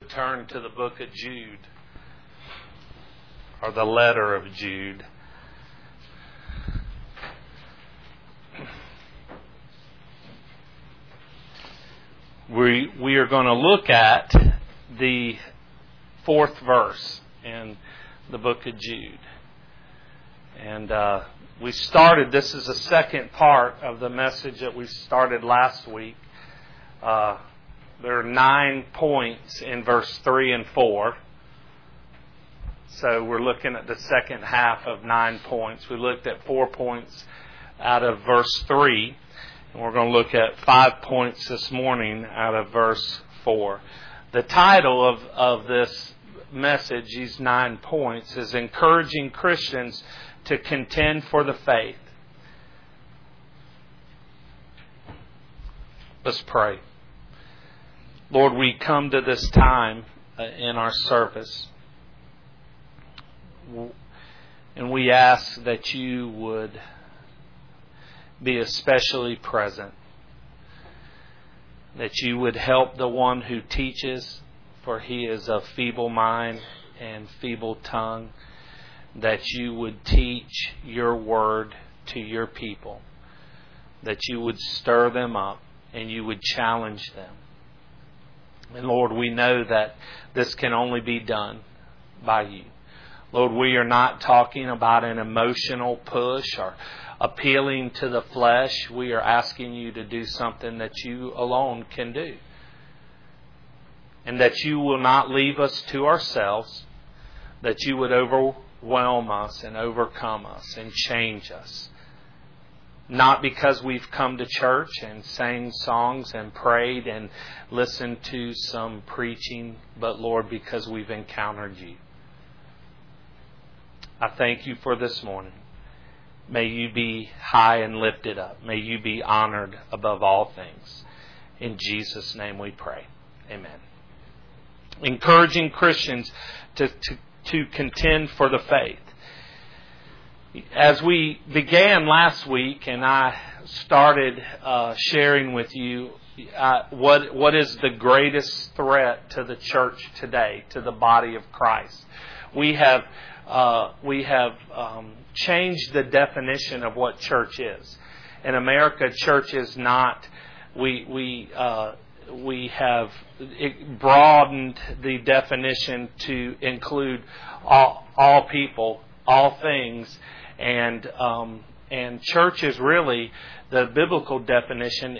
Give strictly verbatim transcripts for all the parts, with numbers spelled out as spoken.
turn to the book of Jude, or the letter of Jude. We we are going to look at the fourth verse in the book of Jude. And uh, we started, this is the second part of the message that we started last week. Uh, there are nine points in verse three and four. So we're looking at the second half of nine points. We looked at four points out of verse three. And we're going to look at five points this morning out of verse four. The title of, of this message, these nine points, is Encouraging Christians to Contend for the Faith. Let's pray. Lord, we come to this time in our service, and we ask that you would be especially present, that you would help the one who teaches, for he is of feeble mind and feeble tongue, that you would teach your word to your people, that you would stir them up and you would challenge them. And Lord, we know that this can only be done by you. Lord, we are not talking about an emotional push or appealing to the flesh. We are asking you to do something that you alone can do. And that you will not leave us to ourselves, that you would overwhelm us and overcome us and change us. Not because we've come to church and sang songs and prayed and listened to some preaching, but Lord, because we've encountered you. I thank you for this morning. May you be high and lifted up. May you be honored above all things. In Jesus' name we pray. Amen. Encouraging Christians to, to, to contend for the faith. As we began last week, and I started uh, sharing with you uh, what what is the greatest threat to the church today, to the body of Christ. We have uh, we have um, changed the definition of what church is. In America, church is not. We we uh, we have broadened the definition to include all all people, all things. And um, and church is really, the biblical definition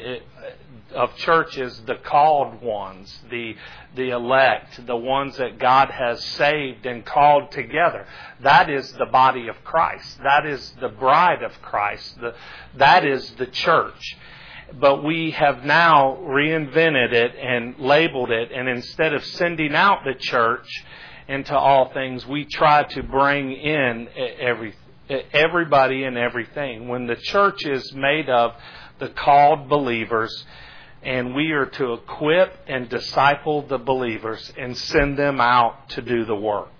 of church is the called ones, the the elect, the ones that God has saved and called together. That is the body of Christ. That is the bride of Christ. The, that is the church. But we have now reinvented it and labeled it, and instead of sending out the church into all things, we try to bring in everything. Everybody and everything. When the church is made of the called believers, and we are to equip and disciple the believers and send them out to do the work.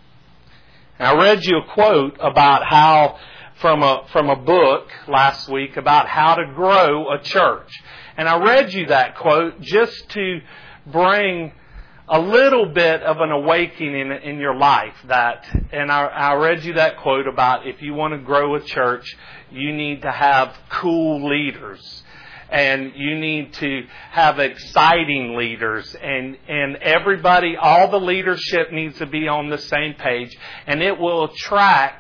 And I read you a quote about how, from a from a book last week, about how to grow a church. And I read you that quote just to bring a little bit of an awakening in, in your life. That, and I, I read you that quote about if you want to grow a church, you need to have cool leaders, and you need to have exciting leaders, and and everybody, all the leadership needs to be on the same page, and it will attract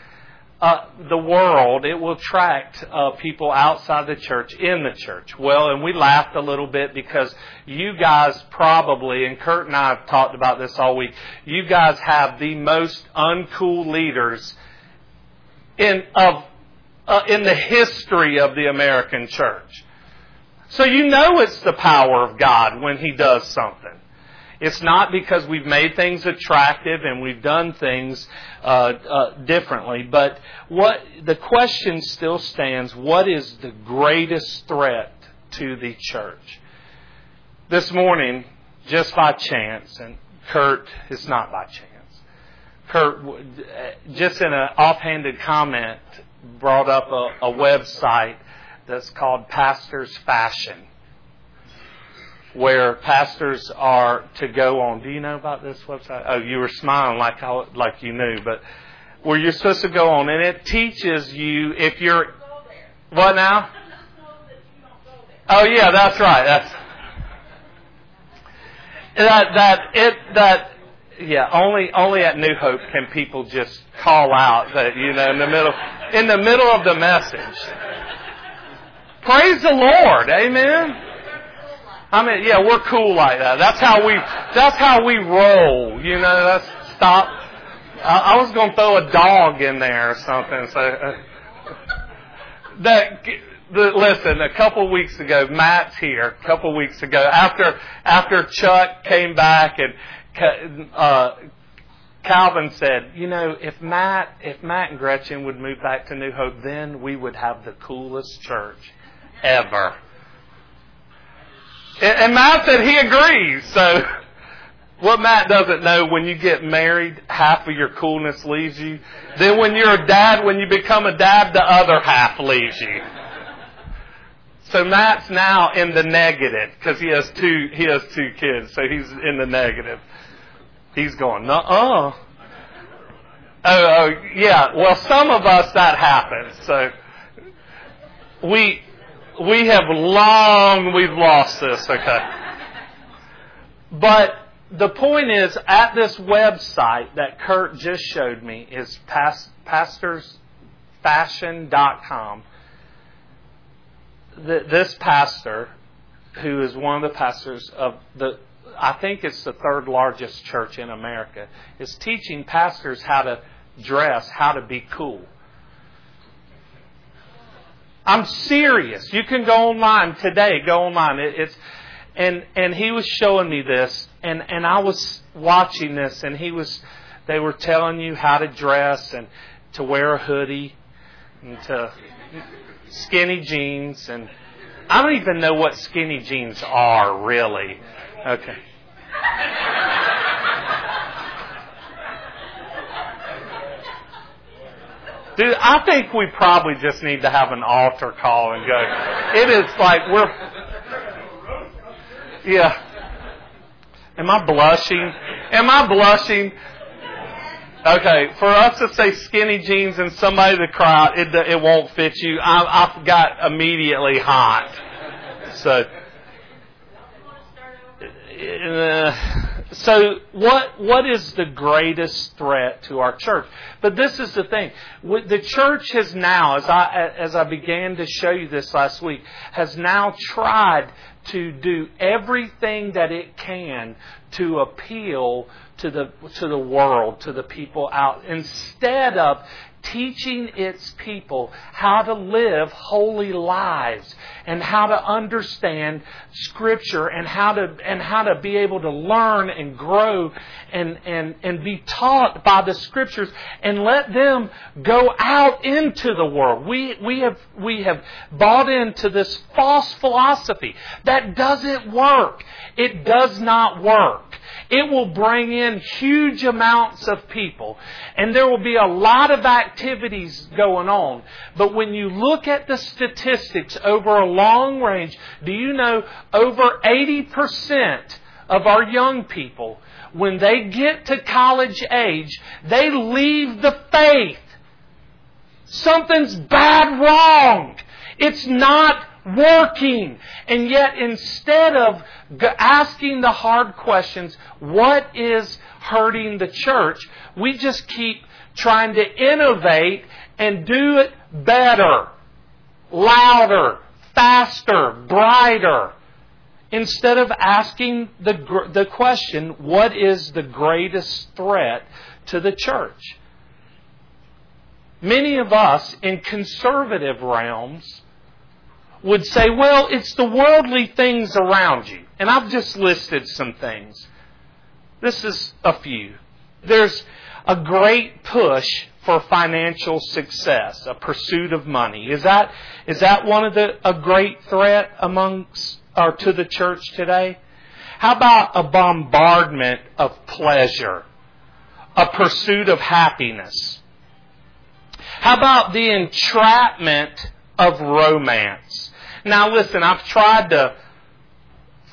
Uh, the world, it will attract uh, people outside the church, in the church. Well, and we laughed a little bit because you guys probably, and Kurt and I have talked about this all week, you guys have the most uncool leaders in of uh, in the history of the American church. So you know it's the power of God when He does something. It's not because we've made things attractive and we've done things uh, uh, differently. But what the question still stands, what is the greatest threat to the church? This morning, just by chance, and Kurt, it's not by chance, Kurt, just in an offhanded comment, brought up a, a website that's called Pastor's Fashion. where pastors are to go on. Do you know about this website? Oh, you were smiling like I, like you knew, but where you're supposed to go on, and it teaches you if you're what now? Oh yeah, that's right. That's that that it that yeah. Only only at New Hope can people just call out that you know in the middle in the middle of the message. Praise the Lord, amen. I mean, yeah, we're cool like that. That's how we. That's how we roll. You know, that's stop. I, I was going to throw a dog in there or something. So uh, that. The, listen, a couple weeks ago, Matt's here. A couple weeks ago, after after Chuck came back and uh, Calvin said, you know, if Matt if Matt and Gretchen would move back to New Hope, then we would have the coolest church ever. And Matt said he agrees. So what Matt doesn't know, when you get married, half of your coolness leaves you. Then when you're a dad, when you become a dad, the other half leaves you. So Matt's now in the negative because he has two he has two kids, so he's in the negative. He's going, nuh-uh. Oh, oh, yeah. Well, some of us that happens. So we we have long we've lost this. Okay, but the point is, at this website that Kurt just showed me is pastors fashion dot com. This pastor, who is one of the pastors of the, I think it's the third largest church in America, is teaching pastors how to dress, how to be cool. I'm serious. You can go online today. Go online. It, it's and and he was showing me this, and and I was watching this, and he was, they were telling you how to dress and to wear a hoodie and to skinny jeans, and I don't even know what skinny jeans are really. Okay. Dude, I think we probably just need to have an altar call and go. It is like we're... Yeah. Am I blushing? Am I blushing? Okay, for us to say skinny jeans and somebody to cry out, it, it won't fit you. I, I got immediately hot. So... Uh, so what what is the greatest threat to our church? But this is the thing. The church has now, as I as I began to show you this last week, has now tried to do everything that it can to appeal to the to the world, to the people out, instead of teaching its people how to live holy lives and how to understand Scripture and how to and how to be able to learn and grow and, and, and be taught by the Scriptures and let them go out into the world. We we have we have bought into this false philosophy that doesn't work. It does not work. It will bring in huge amounts of people, and there will be a lot of activities going on. But when you look at the statistics over a long range, do you know over eighty percent of our young people, when they get to college age, they leave the faith. Something's bad wrong. It's not working. And yet, instead of asking the hard questions, what is hurting the church, we just keep trying to innovate and do it better, louder, faster, brighter, instead of asking the the question, what is the greatest threat to the church? Many of us in conservative realms would say, well, it's the worldly things around you. And I've just listed some things. This is a few. There's a great push for financial success, a pursuit of money. Is that is that one of the a great threat amongst or to the church today? How about a bombardment of pleasure, a pursuit of happiness? How about the entrapment of romance? Now listen, I've tried to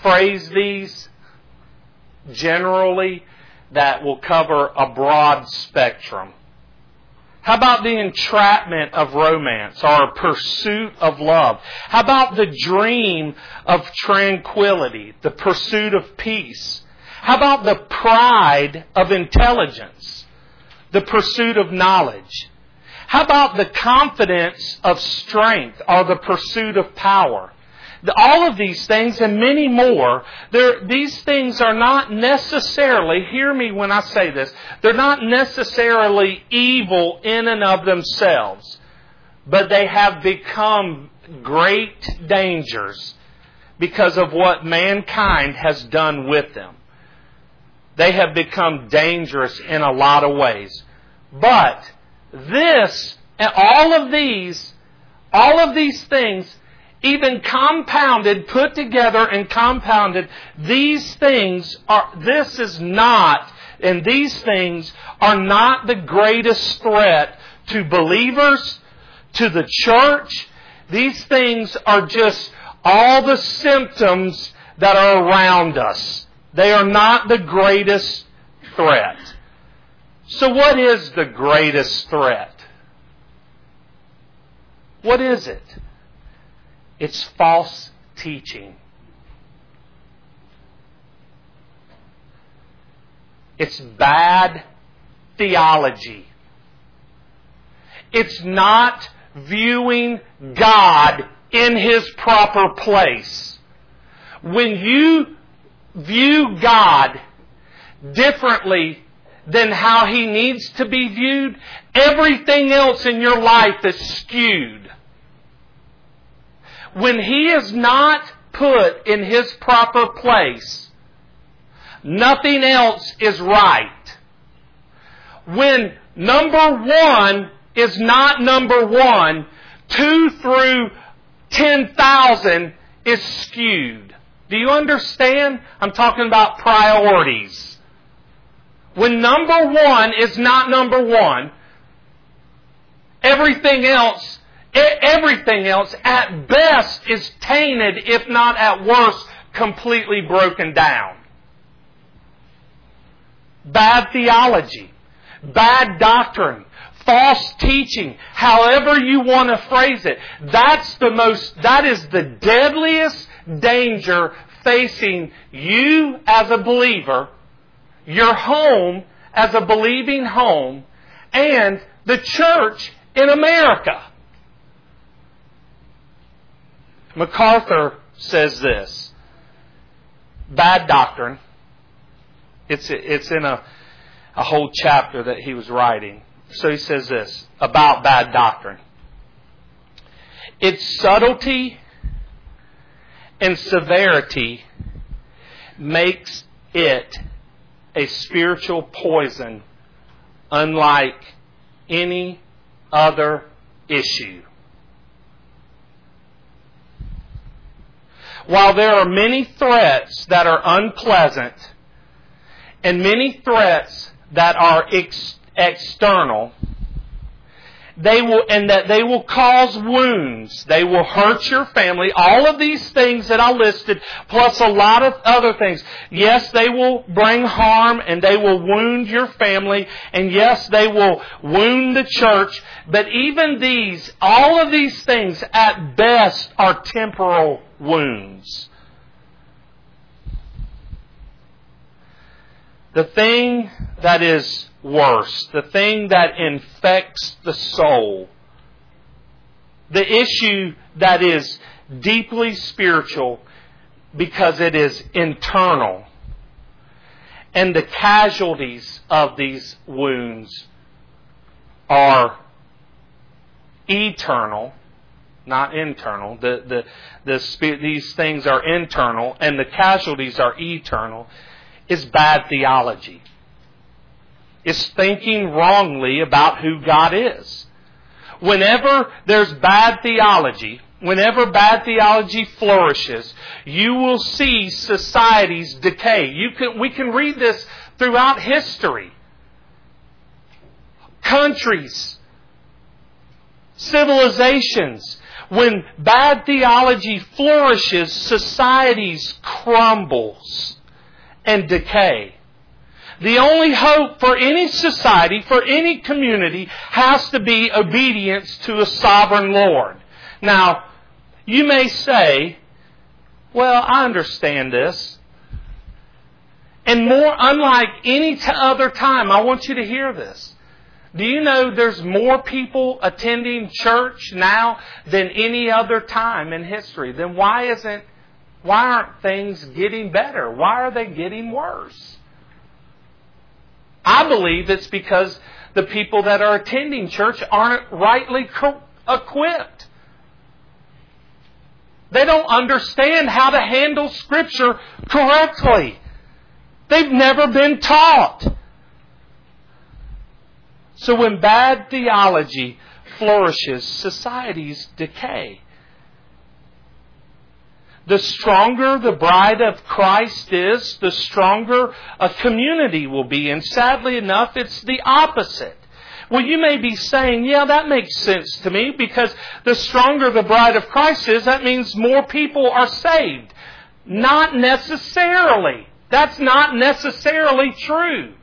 phrase these generally that will cover a broad spectrum. How about the entrapment of romance or a pursuit of love? How about the dream of tranquility, the pursuit of peace? How about the pride of intelligence, the pursuit of knowledge? How about the confidence of strength or the pursuit of power? All of these things and many more, these things are not necessarily, hear me when I say this, they're not necessarily evil in and of themselves, but they have become great dangers because of what mankind has done with them. They have become dangerous in a lot of ways. But this, and all of these, all of these things, even compounded, put together and compounded, these things are, this is not, and these things are not the greatest threat to believers, to the church. These things are just all the symptoms that are around us. They are not the greatest threat. So what is the greatest threat? What is it? It's false teaching. It's bad theology. It's not viewing God in His proper place. When you view God differently than how He needs to be viewed, everything else in your life is skewed. When He is not put in His proper place, nothing else is right. When number one is not number one, two through ten thousand is skewed. Do you understand? I'm talking about priorities. When number one is not number one, everything else Everything else, at best, is tainted, if not at worst, completely broken down. Bad theology, bad doctrine, false teaching, however you want to phrase it. That's the most, that is the deadliest danger facing you as a believer, your home as a believing home, and the church in America. MacArthur says this, bad doctrine, it's, it's in a, a whole chapter that he was writing. So he says this about bad doctrine. Its subtlety and severity makes it a spiritual poison unlike any other issue. While there are many threats that are unpleasant and many threats that are ex- external, they will, and that they will cause wounds. They will hurt your family. All of these things that I listed, plus a lot of other things. Yes, they will bring harm and they will wound your family. And yes, they will wound the church. But even these, all of these things at best are temporal wounds. The thing that is worse, the thing that infects the soul, the issue that is deeply spiritual because it is internal, and the casualties of these wounds are eternal, not internal. The, the, the, these things are internal and the casualties are eternal, is bad theology. Is thinking wrongly about who God is. Whenever there's bad theology, whenever bad theology flourishes, you will see societies decay. You can, we can read this throughout history. Countries, civilizations, When bad theology flourishes, societies crumbles and decay. The only hope for any society, for any community, has to be obedience to a sovereign Lord. Now, you may say, well, I understand this. And more unlike any t- other time, I want you to hear this. Do you know there's more people attending church now than any other time in history? Then why isn't, why aren't things getting better? Why are they getting worse? I believe it's because the people that are attending church aren't rightly co- equipped. They don't understand how to handle Scripture correctly. They've never been taught. So when bad theology flourishes, societies decay. The stronger the bride of Christ is, the stronger a community will be. And sadly enough, it's the opposite. Well, you may be saying, yeah, that makes sense to me, because the stronger the bride of Christ is, that means more people are saved. Not necessarily. That's not necessarily true.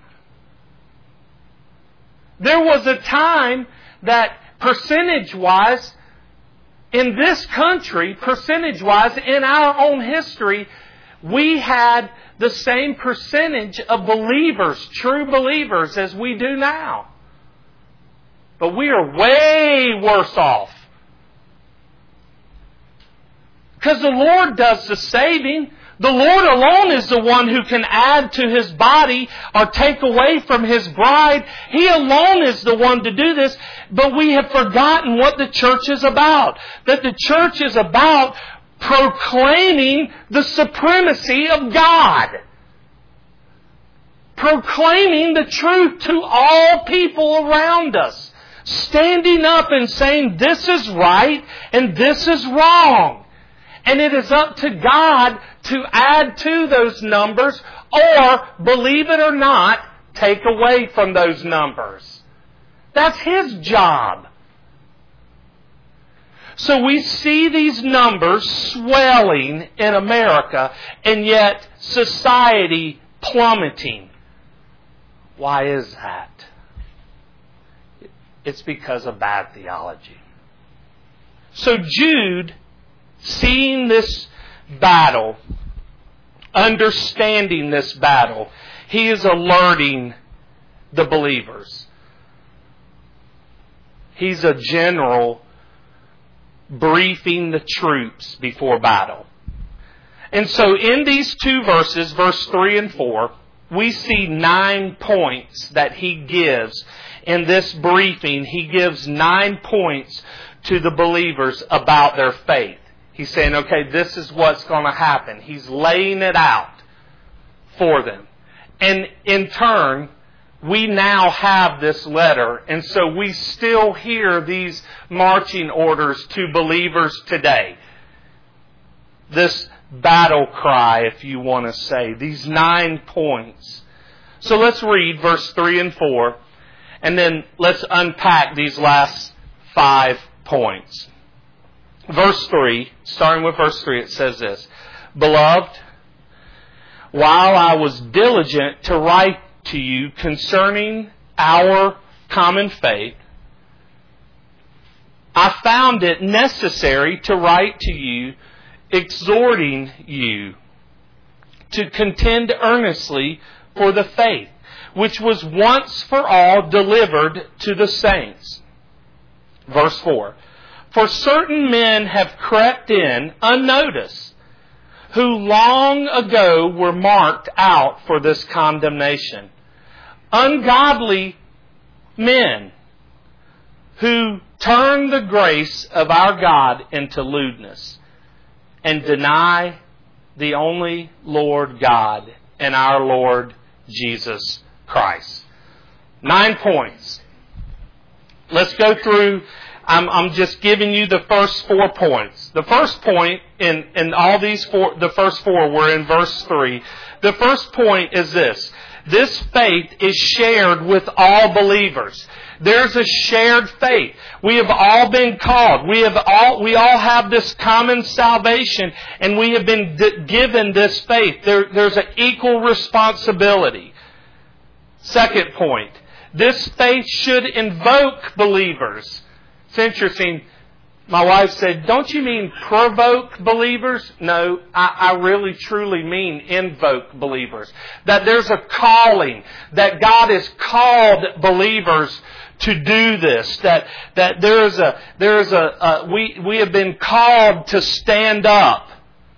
There was a time that percentage-wise, in this country, percentage-wise, in our own history, we had the same percentage of believers, true believers, as we do now. But we are way worse off. Because the Lord does the saving. The Lord alone is the one who can add to His body or take away from His bride. He alone is the one to do this. But we have forgotten what the church is about. That the church is about proclaiming the supremacy of God. Proclaiming the truth to all people around us. Standing up and saying this is right and this is wrong. And it is up to God to add to those numbers, or, believe it or not, take away from those numbers. That's His job. So we see these numbers swelling in America, and yet society plummeting. Why is that? It's because of bad theology. So Jude, seeing this battle, understanding this battle, he is alerting the believers. He's a general briefing the troops before battle. And so in these two verses, verse three and four, we see nine points that he gives. In this briefing, he gives nine points to the believers about their faith. He's saying, okay, this is what's going to happen. He's laying it out for them. And in turn, we now have this letter. And so we still hear these marching orders to believers today. This battle cry, if you want to say. These nine points. So let's read verse three and four. And then let's unpack these last five points. Verse three, starting with verse three, it says this. Beloved, while I was diligent to write to you concerning our common faith, I found it necessary to write to you, exhorting you to contend earnestly for the faith, which was once for all delivered to the saints. Verse four. For certain men have crept in unnoticed, who long ago were marked out for this condemnation. Ungodly men who turn the grace of our God into lewdness and deny the only Lord God and our Lord Jesus Christ. Nine points. Let's go through. I'm, I'm just giving you the first four points. The first point in, in all these four, the first four were in verse three. The first point is this. this faith is shared with all believers. There's a shared faith. We have all been called. We have all, we all have this common salvation, and we have been d- given this faith. There, there's an equal responsibility. Second point, this faith should invoke believers. It's interesting. My wife said, "Don't you mean provoke believers?" No, I, I really truly mean invoke believers. That there's a calling, that God has called believers to do this. That that there is a there is a, a we we have been called to stand up.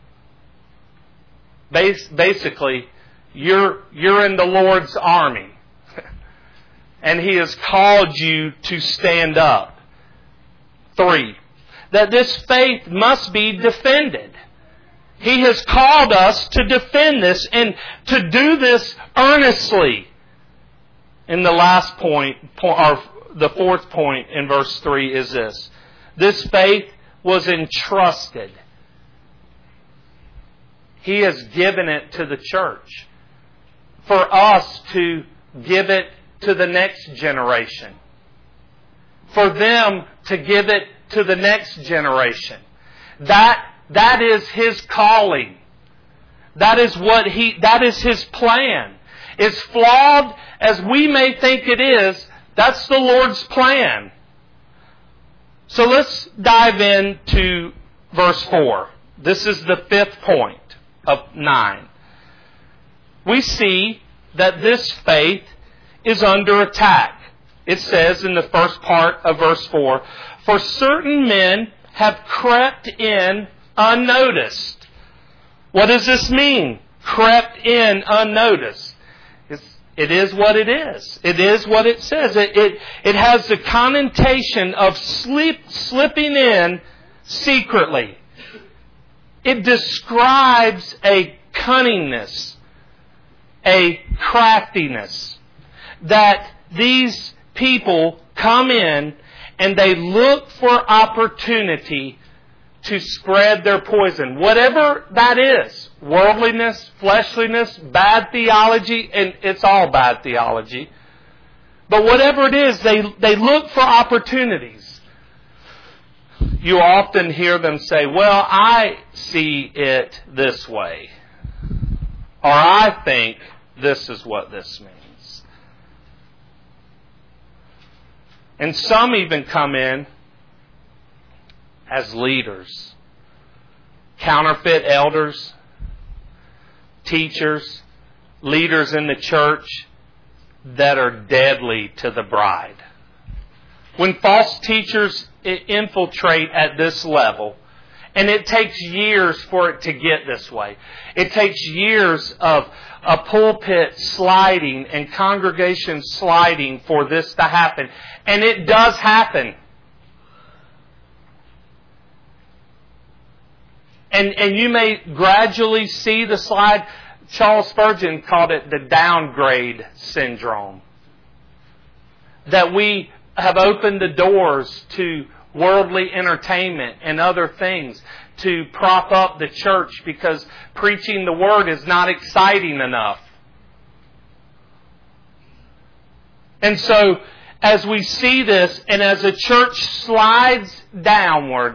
Bas- basically, you're you're in the Lord's army, and He has called you to stand up. Three, that this faith must be defended. He has called us to defend this and to do this earnestly. And the last point, or the fourth point in verse three is this. This faith was entrusted. He has given it to the church for us to give it to the next generation. For them to give it to the next generation. That, that is His calling. That is what He, that is His plan. As flawed as we may think it is, that's the Lord's plan. So let's dive into verse four. This is the fifth point of nine. We see that this faith is under attack. It says in the first part of verse four, "For certain men have crept in unnoticed." What does this mean? Crept in unnoticed. It's, it is what it is. It is what it says. It, it, it has the connotation of slip, slipping in secretly. It describes a cunningness, a craftiness, that these people come in and they look for opportunity to spread their poison. Whatever that is. Worldliness, fleshliness, bad theology, and it's all bad theology. But whatever it is, they, they look for opportunities. You often hear them say, "Well, I see it this way." Or "I think this is what this means." And some even come in as leaders, counterfeit elders, teachers, leaders in the church that are deadly to the bride. When false teachers infiltrate at this level, and it takes years for it to get this way. It takes years of a pulpit sliding and congregation sliding for this to happen. And it does happen. And, and you may gradually see the slide. Charles Spurgeon called it the downgrade syndrome. That we have opened the doors to worldly entertainment and other things to prop up the church because preaching the Word is not exciting enough. And so, as we see this, and as a church slides downward,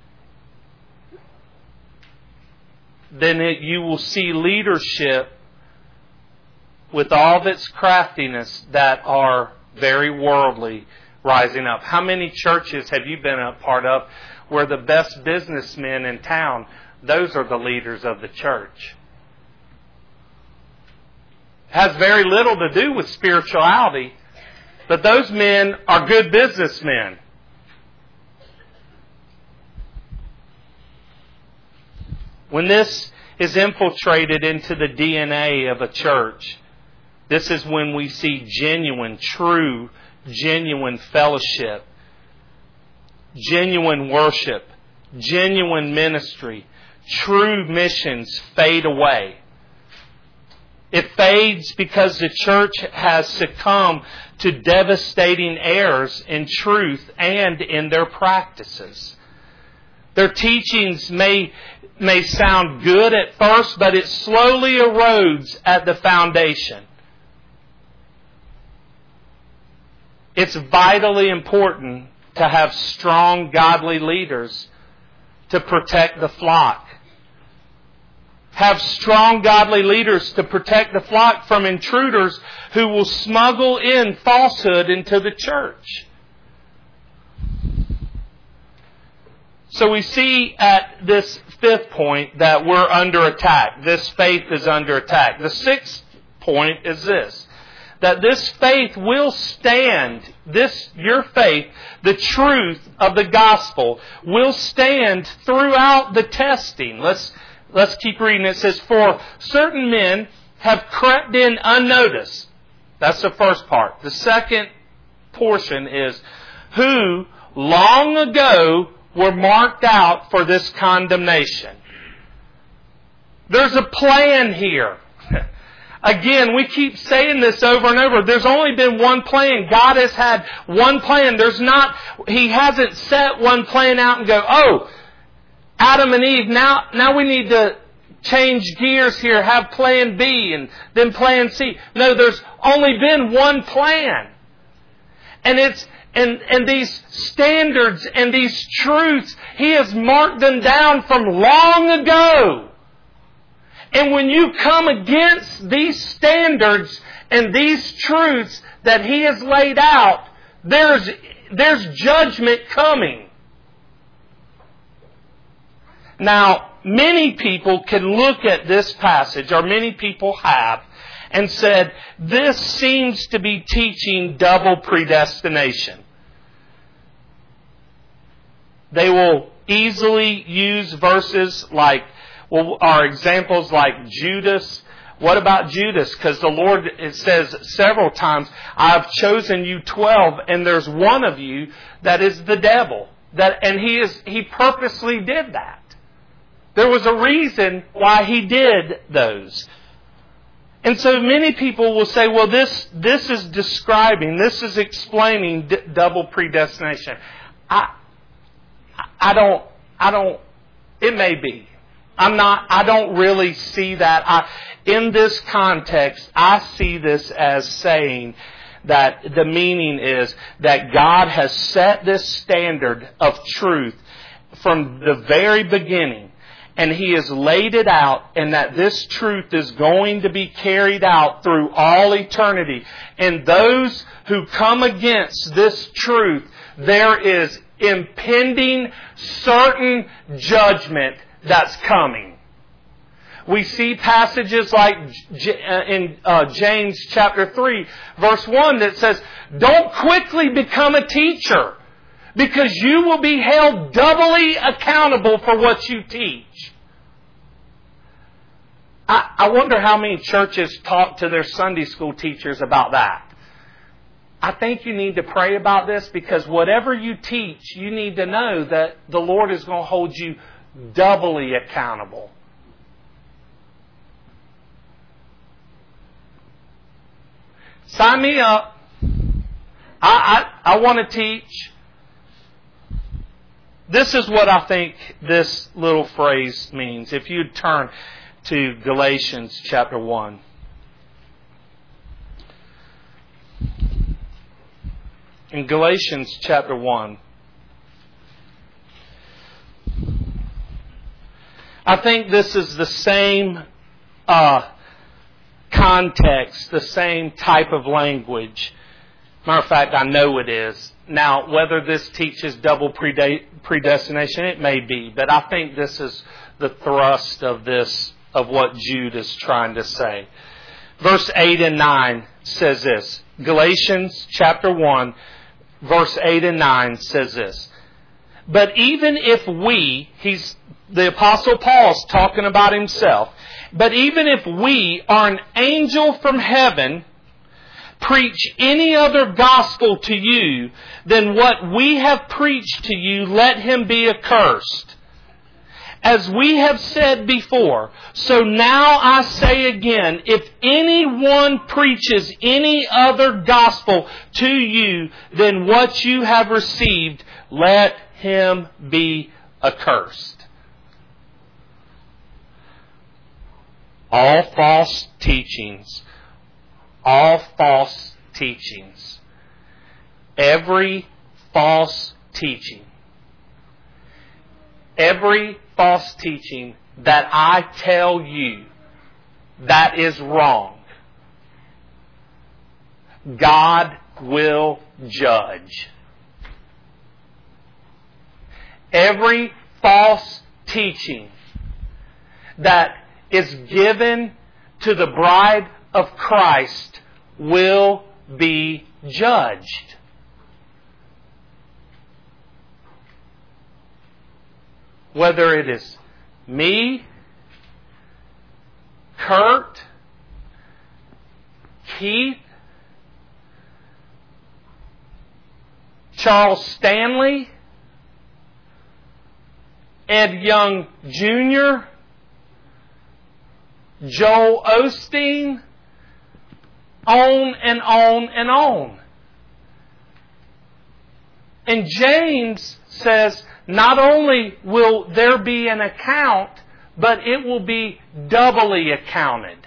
then it, you will see leadership with all of its craftiness that are very worldly rising up. How many churches have you been a part of where the best businessmen in town, those are the leaders of the church? It has very little to do with spirituality, but those men are good businessmen. When this is infiltrated into the D N A of a church, this is when we see genuine, true, genuine fellowship, genuine worship, genuine ministry, true missions fade away. It fades because the church has succumbed to devastating errors in truth and in their practices. Their teachings may, may sound good at first, but it slowly erodes at the foundation. it's vitally important to have strong, godly leaders to protect the flock. Have strong, godly leaders to protect the flock from intruders who will smuggle in falsehood into the church. So we see at this fifth point that we're under attack. This faith is under attack. The sixth point is this, that this faith will stand, this, your faith, the truth of the gospel, will stand throughout the testing. Let's, let's keep reading. It says, for certain men have crept in unnoticed. That's the first part. The second portion is, who long ago were marked out for this condemnation. There's a plan here. Again, we keep saying this over and over. There's only been one plan. God has had one plan. There's not, He hasn't set one plan out and go, oh, Adam and Eve, now, now we need to change gears here, have plan B and then plan C. No, there's only been one plan. And it's, And, and these standards and these truths, He has marked them down from long ago. And when you come against these standards and these truths that He has laid out, there's, there's judgment coming. Now, many people can look at this passage, or many people have, and said, this seems to be teaching double predestination. They will easily use verses like, well, or examples like Judas. What about Judas? Because the Lord, it says several times, I've chosen you twelve, and there's one of you that is the devil. That, and he is, he purposely did that. There was a reason why he did those. And so many people will say, well, this, this is describing, this is explaining d- double predestination. I, I don't, I don't, it may be. I'm not, I don't really see that. I, in this context, I see this as saying that the meaning is that God has set this standard of truth from the very beginning. And He has laid it out, and that this truth is going to be carried out through all eternity. And those who come against this truth, there is impending certain judgment that's coming. We see passages like in James chapter three, verse one, that says, don't quickly become a teacher, because you will be held doubly accountable for what you teach. I, I wonder how many churches talk to their Sunday school teachers about that. I think you need to pray about this, because whatever you teach, you need to know that the Lord is going to hold you doubly accountable. Sign me up. I, I, I want to teach. This is what I think this little phrase means. If you turn to Galatians chapter one. In Galatians chapter one, I think this is the same uh, context, the same type of language. Matter of fact, I know it is. Now, whether this teaches double predestination, it may be, but I think this is the thrust of this, of what Jude is trying to say. Verse eight and nine says this. Galatians chapter one, verse eight and nine says this. But even if we, he's, the Apostle Paul's talking about himself, but even if we are an angel from heaven, preach any other gospel to you than what we have preached to you, let him be accursed. As we have said before, so now I say again, if anyone preaches any other gospel to you than what you have received, let him be accursed. All false teachings, all false teachings every false teaching, every false teaching that I tell you that is wrong, God will judge. Every false teaching that is given to the bride of Christ will be judged. Whether it is me, Kurt, Keith, Charles Stanley, Ed Young Junior, Joel Osteen, on and on and on. And James says, not only will there be an account, but it will be doubly accounted.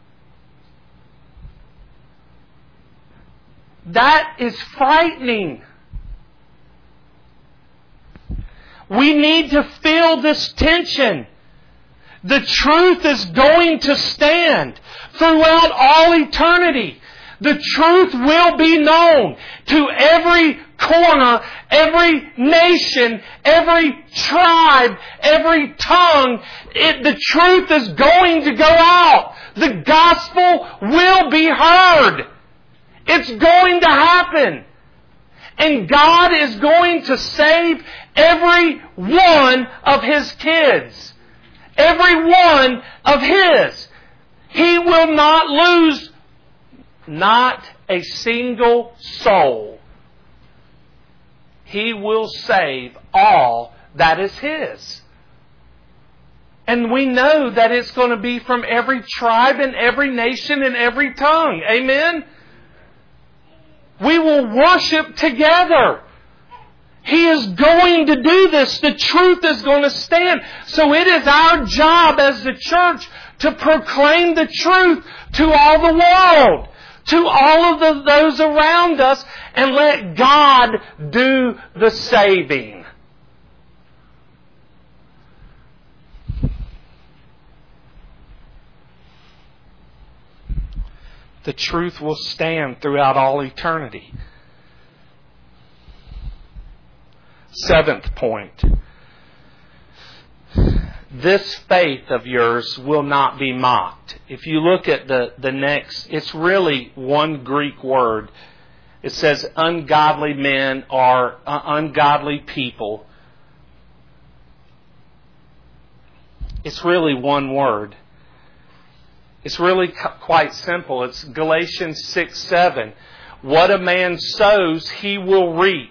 That is frightening. We need to feel this tension. The truth is going to stand throughout all eternity. The truth will be known to every corner, every nation, every tribe, every tongue. It, the truth is going to go out. The gospel will be heard. It's going to happen. And God is going to save every one of His kids. Every one of His. He will not lose not a single soul. He will save all that is His. And we know that it's going to be from every tribe and every nation and every tongue. Amen? We will worship together. He is going to do this. The truth is going to stand. So it is our job as the church to proclaim the truth to all the world, to all of the, those around us, and let God do the saving. The truth will stand throughout all eternity. Seventh point. This faith of yours will not be mocked. If you look at the, the next, it's really one Greek word. It says ungodly men are uh, ungodly people. It's really one word. It's really quite simple. It's Galatians six seven. What a man sows, he will reap.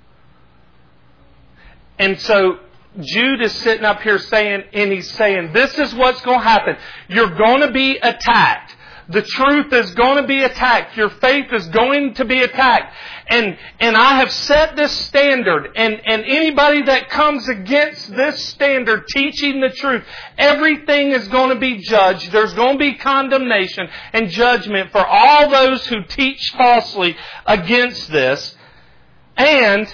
And so Jude is sitting up here saying, and he's saying, this is what's going to happen. You're going to be attacked. The truth is going to be attacked. Your faith is going to be attacked. And and I have set this standard. And, and anybody that comes against this standard, teaching the truth, everything is going to be judged. There's going to be condemnation and judgment for all those who teach falsely against this. And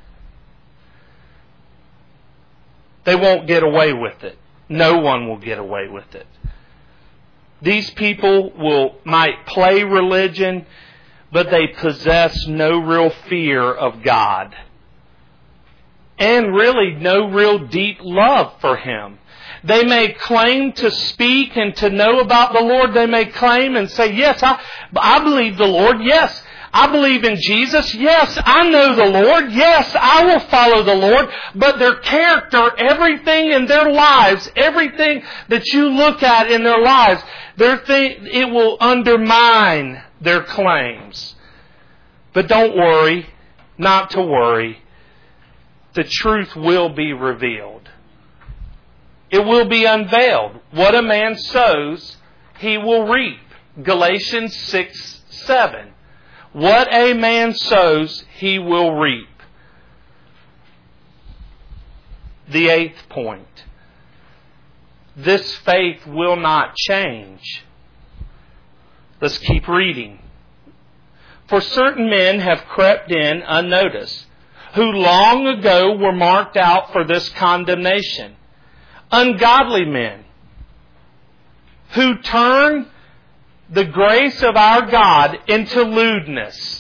they won't get away with it. No one will get away with it. These people will might play religion, but they possess no real fear of God. And really no real deep love for Him. They may claim to speak and to know about the Lord. They may claim and say, yes, I, I believe the Lord. Yes, I believe in Jesus. Yes, I know the Lord. Yes, I will follow the Lord. But their character, everything in their lives, everything that you look at in their lives, their thing, it will undermine their claims. But don't worry, not to worry. The truth will be revealed. It will be unveiled. What a man sows, he will reap. Galatians six seven. What a man sows, he will reap. The eighth point. This faith will not change. Let's keep reading. For certain men have crept in unnoticed, who long ago were marked out for this condemnation. Ungodly men, who turn the grace of our God into lewdness.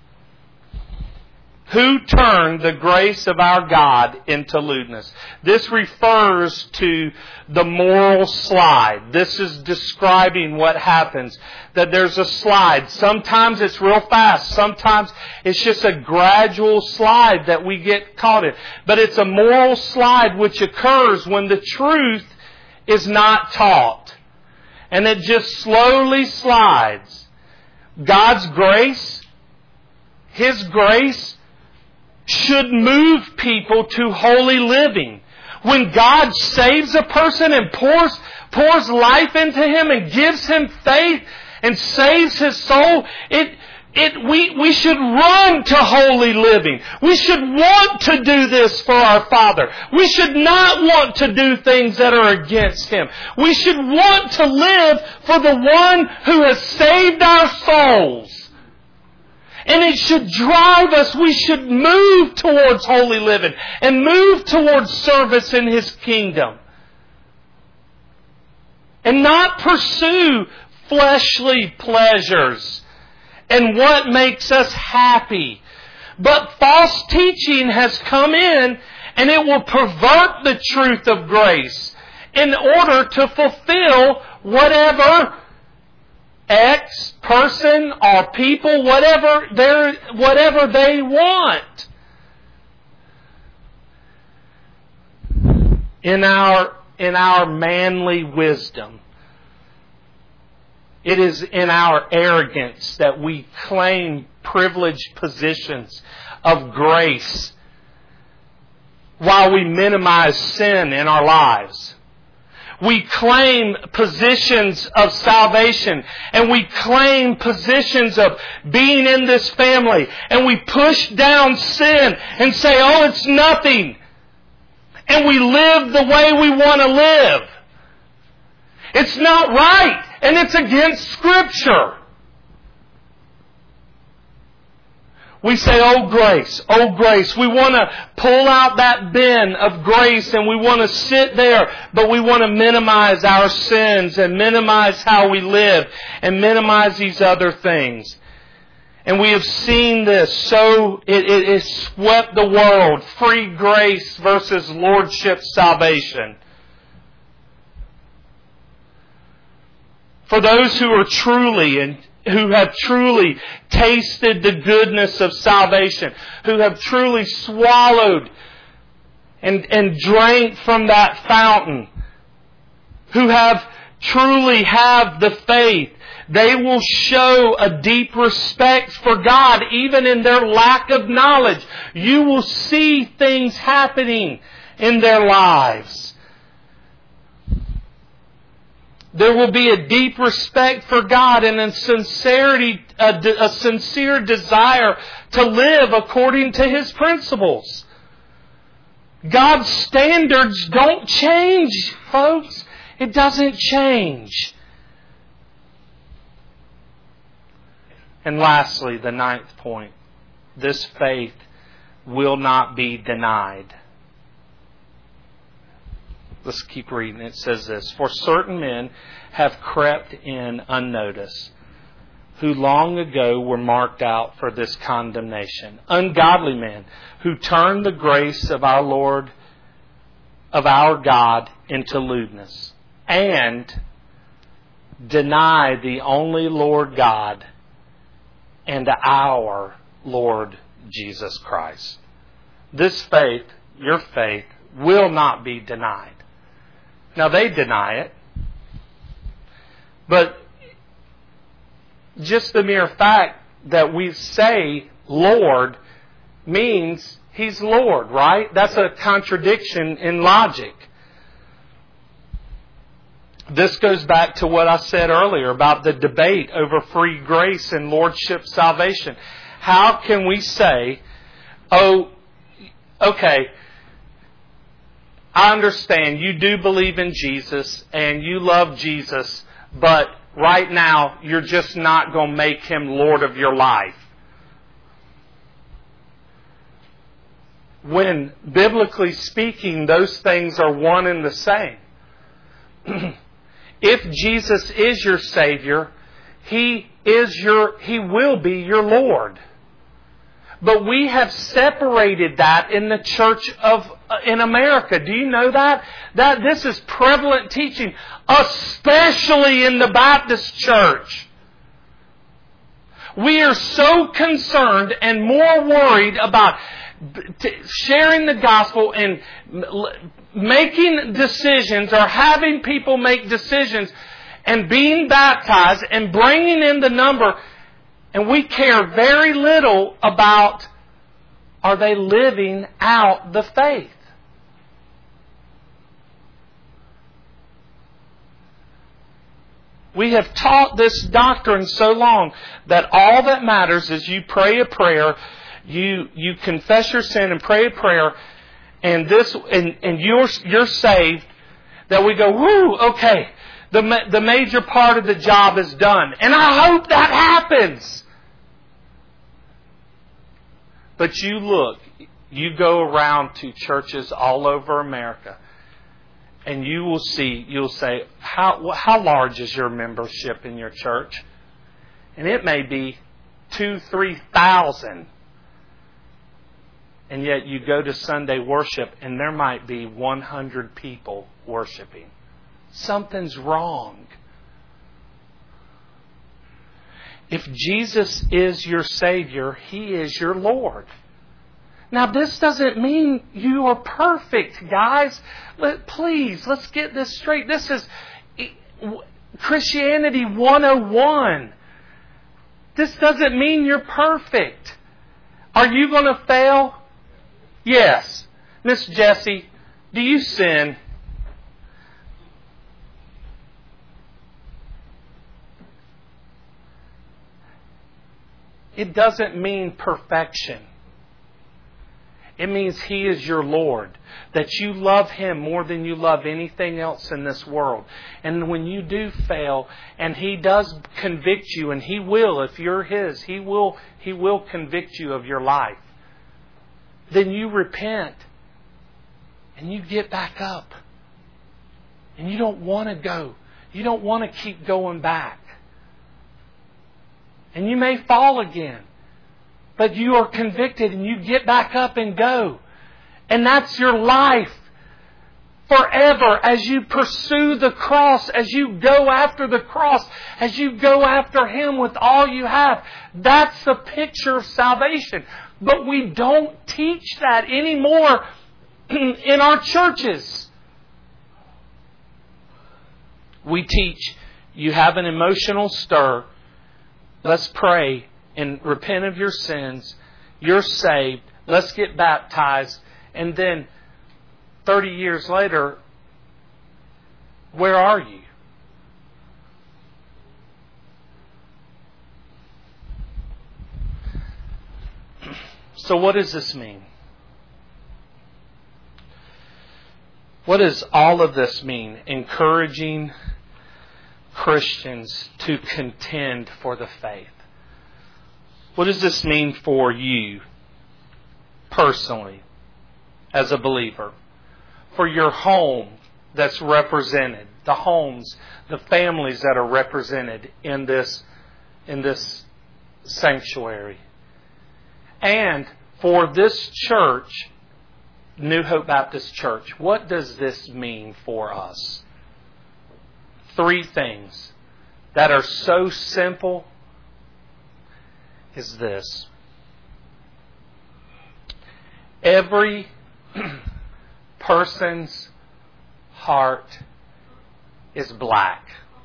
Who turned the grace of our God into lewdness. This refers to the moral slide. This is describing what happens. That there's a slide. Sometimes it's real fast. Sometimes it's just a gradual slide that we get caught in. But it's a moral slide which occurs when the truth is not taught. And it just slowly slides. God's grace, His grace, should move people to holy living. When God saves a person and pours, pours life into him and gives him faith and saves his soul, it, it, we, we should run to holy living. We should want to do this for our Father. We should not want to do things that are against Him. We should want to live for the one who has saved our souls. And it should drive us. We should move towards holy living and move towards service in His kingdom. And not pursue fleshly pleasures and what makes us happy. But false teaching has come in and it will pervert the truth of grace in order to fulfill whatever X person or people, whatever they whatever they want. In our in our manly wisdom, it is in our arrogance that we claim privileged positions of grace while we minimize sin in our lives. We claim positions of salvation and we claim positions of being in this family and we push down sin and say, oh, it's nothing. And we live the way we want to live. It's not right and it's against Scripture. We say, oh grace, oh grace. We want to pull out that bin of grace and we want to sit there, but we want to minimize our sins and minimize how we live and minimize these other things. And we have seen this so it, it, it swept the world. Free grace versus lordship salvation. For those who are truly and who have truly tasted the goodness of salvation, who have truly swallowed and, and drank from that fountain, who have truly have the faith, they will show a deep respect for God even in their lack of knowledge. You will see things happening in their lives. There will be a deep respect for God and a sincerity, a, a sincere desire to live according to His principles. God's standards don't change, folks. It doesn't change. And lastly, the ninth point. This faith will not be denied. Let's keep reading. It says this. For certain men have crept in unnoticed, who long ago were marked out for this condemnation. Ungodly men who turn the grace of our Lord, of our God, into lewdness, and deny the only Lord God and our Lord Jesus Christ. This faith, your faith, will not be denied. Now they deny it. But just the mere fact that we say Lord means He's Lord, right? That's a contradiction in logic. This goes back to what I said earlier about the debate over free grace and lordship salvation. How can we say, oh, okay, I understand you do believe in Jesus and you love Jesus, but right now you're just not going to make Him Lord of your life. when, biblically speaking, those things are one and the same. If Jesus is your Savior, He is your, He will be your Lord. But we have separated that in the church of in America. Do you know that? That this is prevalent teaching, especially in the Baptist church. We are so concerned and more worried about sharing the gospel and making decisions or having people make decisions and being baptized and bringing in the number. And we care very little about, are they living out the faith? We have taught this doctrine so long that all that matters is you pray a prayer, you you confess your sin and pray a prayer, and this and, and you're you're saved. That we go, whoo, okay, the ma- the major part of the job is done, and I hope that happens. But you look, you go around to churches all over America. And you will see, you'll say, how how large is your membership in your church? And it may be two, three thousand. And yet you go to Sunday worship and there might be one hundred people worshiping. Something's wrong. If Jesus is your Savior, He is your Lord. Now, this doesn't mean you are perfect, guys. Let, please, let's get this straight. This is Christianity one oh one. This doesn't mean you're perfect. Are you going to fail? Yes. Miss Jessie, do you sin? It doesn't mean perfection. It means He is your Lord. That you love Him more than you love anything else in this world. And when you do fail, and He does convict you, and He will, if you're His, He will, He will convict you of your life. Then you repent. And you get back up. And you don't want to go. You don't want to keep going back. And you may fall again. But you are convicted and you get back up and go. And that's your life forever as you pursue the cross, as you go after the cross, as you go after Him with all you have. That's the picture of salvation. But we don't teach that anymore in our churches. We teach, you have an emotional stir. Let's pray and repent of your sins. You're saved. Let's get baptized. And then thirty years later, where are you? So what does this mean? What does all of this mean? Encouraging Christians to contend for the faith. What does this mean for you personally as a believer? For your home that's represented, the homes, the families that are represented in this, in this sanctuary. And for this church, New Hope Baptist Church, what does this mean for us? Three things that are so simple is this. Every person's heart is black.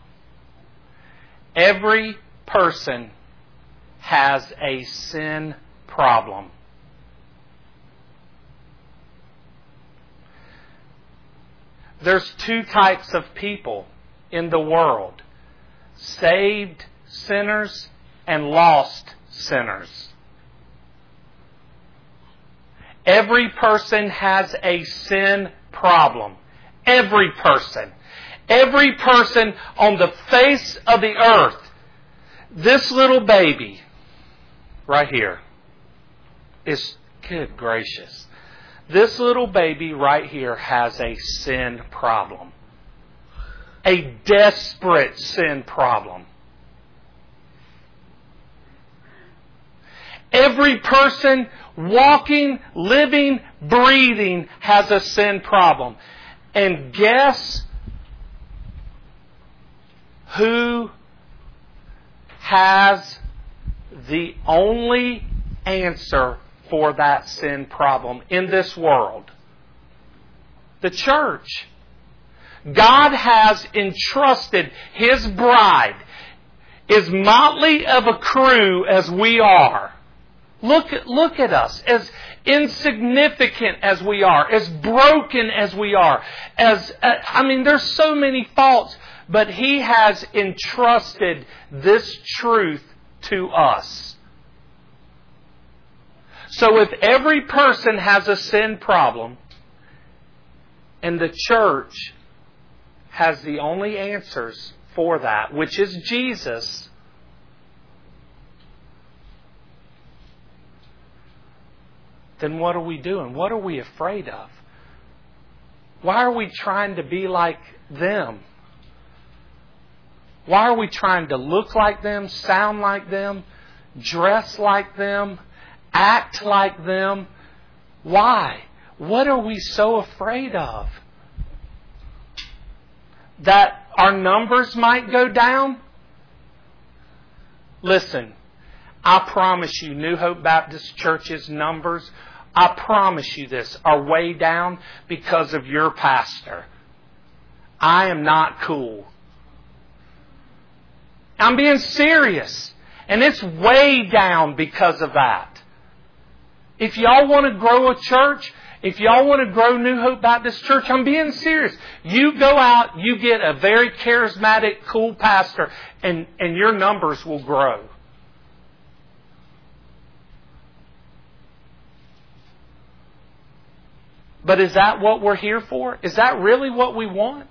Every person has a sin problem. There's two types of people in the world. Saved sinners and lost sinners. Every person has a sin problem. Every person. Every person on the face of the earth. This little baby right here is, good gracious. This little baby right here has a sin problem. A desperate sin problem. Every person walking, living, breathing has a sin problem. And guess who has the only answer for that sin problem in this world? The church. God has entrusted His bride, as motley of a crew as we are. Look at, look at us, as insignificant as we are, as broken as we are. As uh, I mean, there's so many faults, but He has entrusted this truth to us. So if every person has a sin problem, and the church has the only answers for that, which is Jesus, then what are we doing? What are we afraid of? Why are we trying to be like them? Why are we trying to look like them, sound like them, dress like them, act like them? Why? What are we so afraid of? That our numbers might go down? Listen, I promise you, New Hope Baptist Church's numbers, I promise you this, are way down because of your pastor. I am not cool. I'm being serious. And it's way down because of that. If y'all want to grow a church, if y'all want to grow New Hope Baptist Church, I'm being serious. You go out, you get a very charismatic, cool pastor, and, and your numbers will grow. But is that what we're here for? Is that really what we want?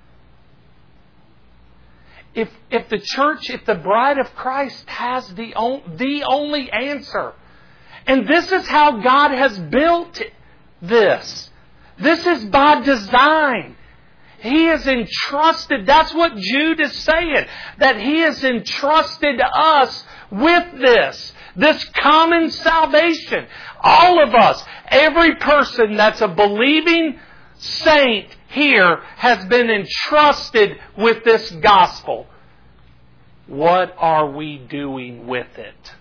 If if the church, if the bride of Christ has the, on, the only answer, and this is how God has built this. This is by design. He has entrusted, that's what Jude is saying, that He has entrusted us with this. This common salvation. All of us, every person that's a believing saint here has been entrusted with this gospel. What are we doing with it?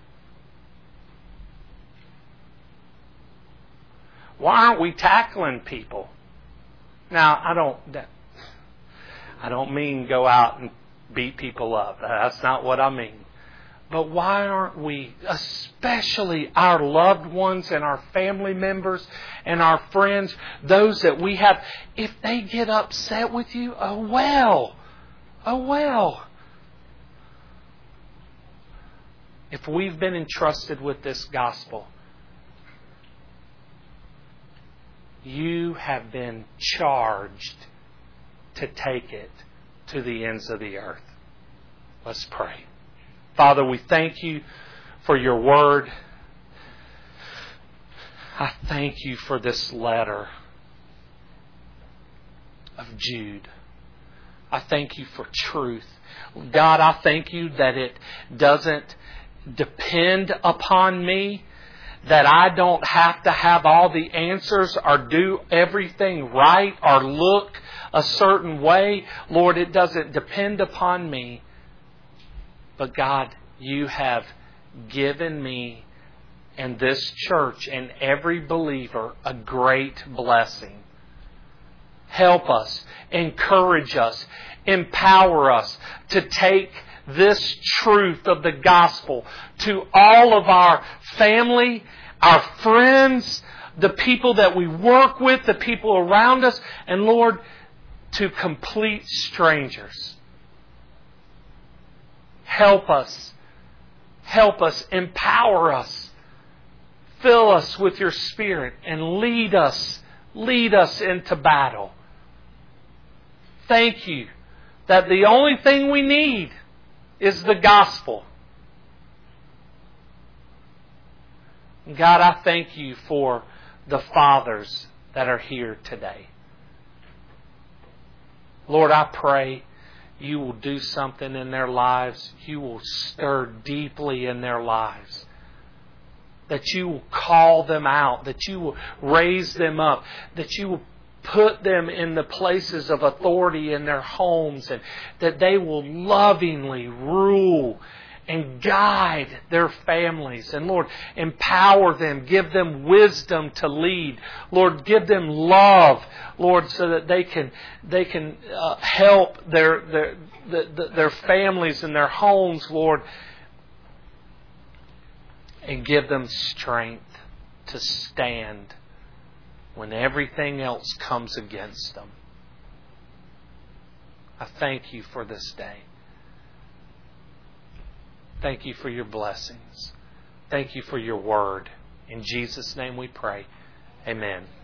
Why aren't we tackling people? Now, I don't, I don't mean go out and beat people up. That's not what I mean. But why aren't we, especially our loved ones and our family members and our friends, those that we have, if they get upset with you, oh well, oh well. If we've been entrusted with this gospel, you have been charged to take it to the ends of the earth. Let's pray. Father, we thank You for Your word. I thank You for this letter of Jude. I thank You for truth. God, I thank You that it doesn't depend upon me, that I don't have to have all the answers or do everything right or look a certain way. Lord, it doesn't depend upon me. But God, You have given me and this church and every believer a great blessing. Help us, encourage us, empower us to take this truth of the gospel to all of our family, our friends, the people that we work with, the people around us, and Lord, to complete strangers. Help us. Help us. Empower us. Fill us with Your Spirit and lead us. Lead us into battle. Thank You that the only thing we need is the gospel. God, I thank You for the fathers that are here today. Lord, I pray You will do something in their lives. You will stir deeply in their lives. That You will call them out. That You will raise them up. That You will put them in the places of authority in their homes. And that they will lovingly rule and guide their families. And Lord, empower them. Give them wisdom to lead. Lord, give them love. Lord, so that they can they can uh, help their their the, their families and their homes, Lord, and give them strength to stand when everything else comes against them. I thank You for this day. Thank You for Your blessings. Thank You for Your word. In Jesus' name we pray. Amen.